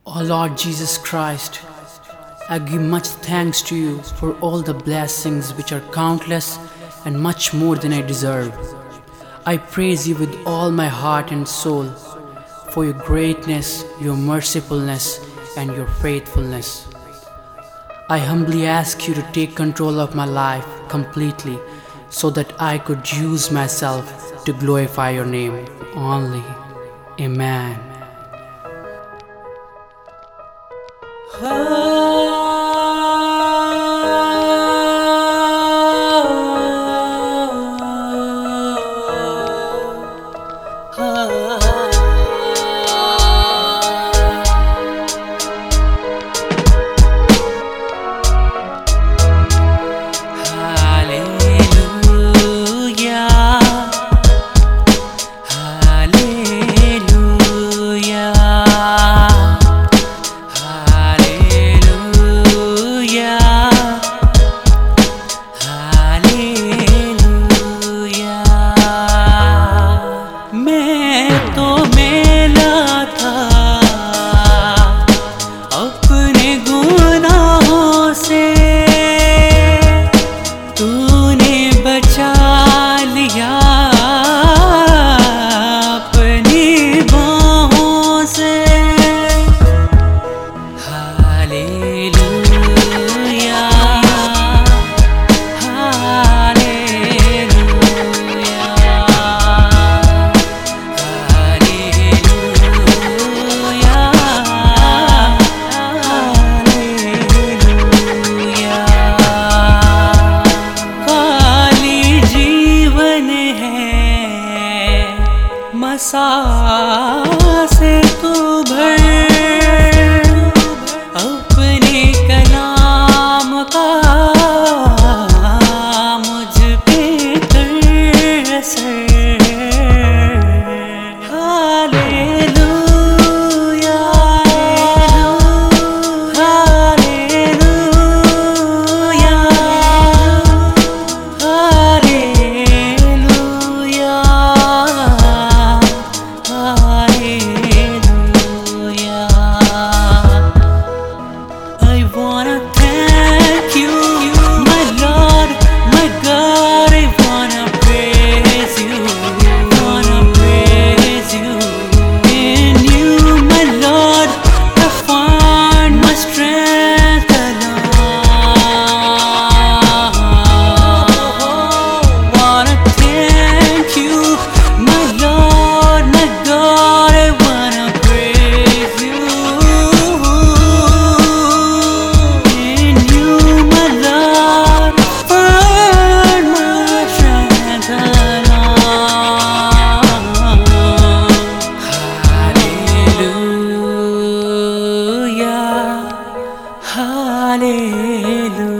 O Lord Jesus Christ, I give much thanks to you for all the blessings which are countless and much more than I deserve. I praise you with all my heart and soul for your greatness, your mercifulness, and your faithfulness. I humbly ask you to take control of my life completely so that I could use myself to glorify your name only. Amen. से तू भर अपने कलाम का मुझ पे कर असर। Hallelujah hallelujah hallelujah Hallelujah.